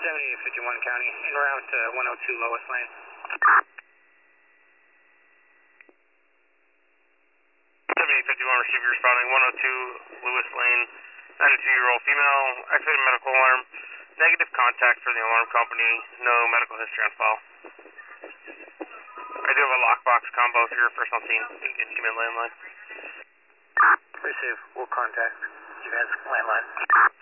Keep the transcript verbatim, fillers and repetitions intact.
seventy-eight fifty-one County, en route to one oh two Lewis Lane. seventy-eight fifty-one, receiver responding, one oh two Lewis Lane, ninety-two-year-old female, activated medical alarm, negative contact for the alarm company, no medical history on file. I do have a lockbox combo if you're first on scene, you can give me a landline. Receive, we'll contact you guys landline.